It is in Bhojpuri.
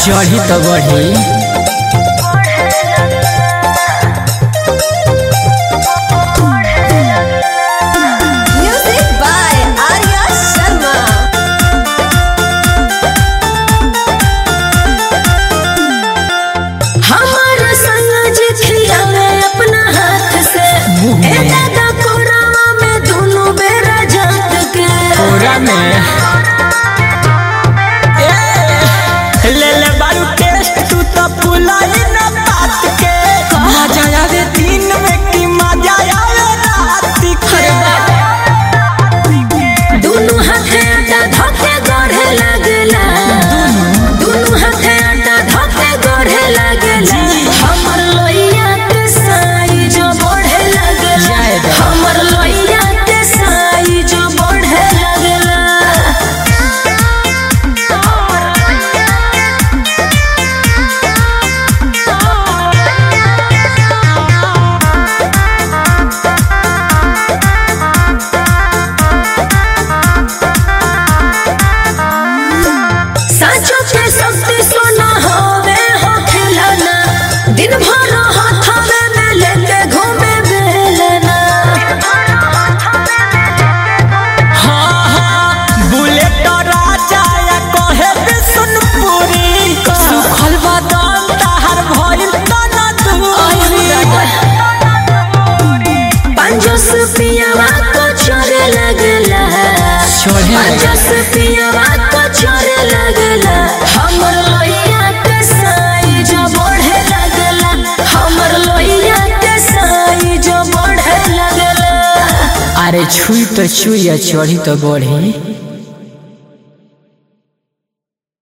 चढ़ी तो बढ़ी। Music by Arya Sharma. हमारा संग खियावे अपना हाथ से दादा कोरावा में दोनों बेरा जात के कोरा में ले ले बारू टेस्ट तू तो पुलाई ना बात के मजा आवे दिन में की मजा आवे रात के। दोनों हाथे आटा धोके गढ़े लगला दोनों हाथे आटा धोके गढ़े लगला हमर लोइया के साई जो बढ़े लगला हमर लोइया के साई जो बढ़े लगला। साचो के शक्ति सोना होवे हो खिलाना दिन भर हाथवे में लेके घूमे बेलना। हाँ हाँ बुलेट राजा या कहे बिशुनपुरी सुखल बदाम तहर भइल तना दूरी। पंजो सुपियावा को छोड़े लगला पंजो सुपियावा को छोड़े लगला हमर लोइया के साई जो बढ़े लगला हमर लोइया के साई जो बढ़े लगला। अरे छुई तो छुई चढ़ी तो बढ़ी।